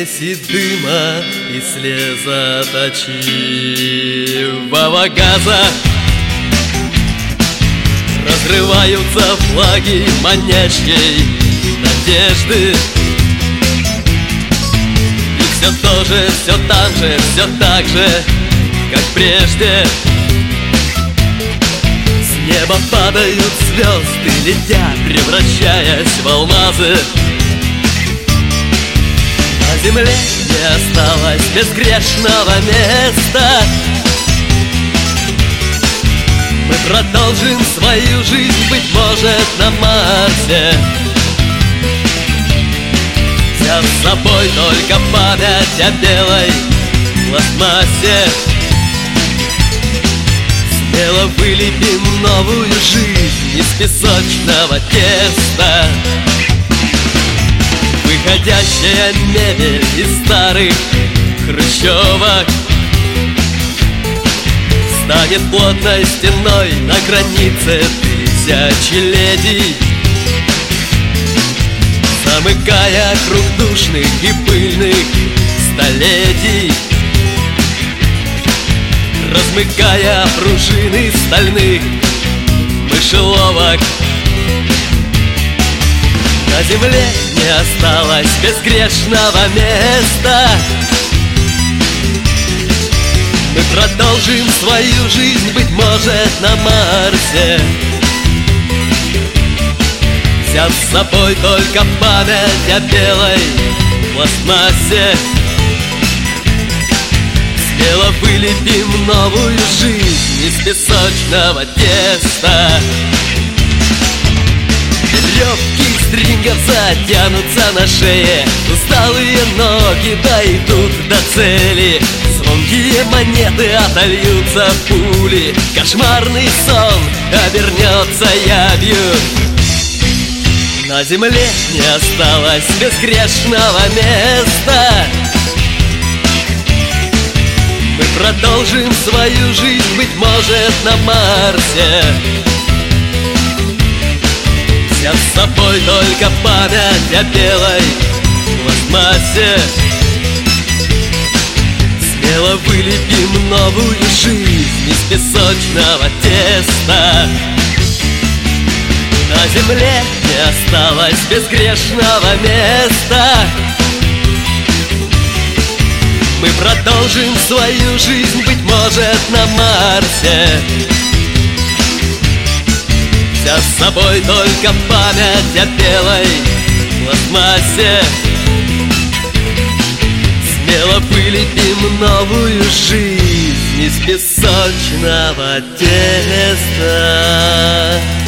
смеси дыма и слезоточивого газа разрываются флаги манящей надежды. И все то же, все там же, все так же, как прежде. С неба падают звезды, летя, превращаясь в алмазы. На земле не осталось безгрешного места. Мы продолжим свою жизнь, быть может, на Марсе, взяв с собой только память о белой пластмассе. Смело вылепим новую жизнь из песочного теста. Выходящая мебель из старых хрущевок станет плотной стеной на границе тысячелетий, замыкая круг душных и пыльных столетий, размыкая пружины стальных мышеловок. На земле не осталось безгрешного места. Мы продолжим свою жизнь, быть может, на Марсе, взяв с собой только память о белой пластмассе. Смело вылепим новую жизнь из песочного теста. Веревки стрингов затянутся на шее, усталые ноги дойдут до цели. Звонкие монеты отольются в пули, кошмарный сон обернется явью. На земле не осталось безгрешного места. Мы продолжим свою жизнь, быть может, на Марсе, взяв с собой только память о белой пластмассе. Смело вылепим новую жизнь из песочного теста. На земле не осталось безгрешного места. Мы продолжим свою жизнь, быть может, на Марсе, взяв с собой только память о белой пластмассе. Смело вылепим новую жизнь из песочного теста.